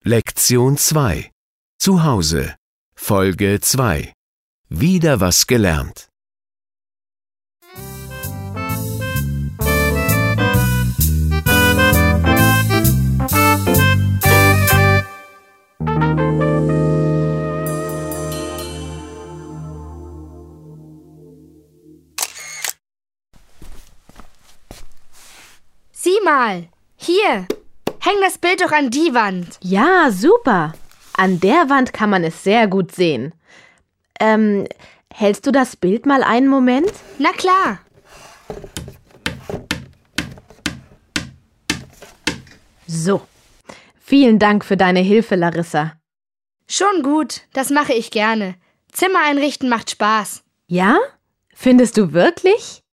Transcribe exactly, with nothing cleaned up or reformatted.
Lektion zwei. Zu Hause. Folge zwei. Wieder was gelernt. Sieh mal, hier, häng das Bild doch an die Wand. Ja, super. An der Wand kann man es sehr gut sehen. Ähm, hältst du das Bild mal einen Moment? Na klar. So. Vielen Dank für deine Hilfe, Larissa. Schon gut, das mache ich gerne. Zimmer einrichten macht Spaß. Ja? Findest du wirklich?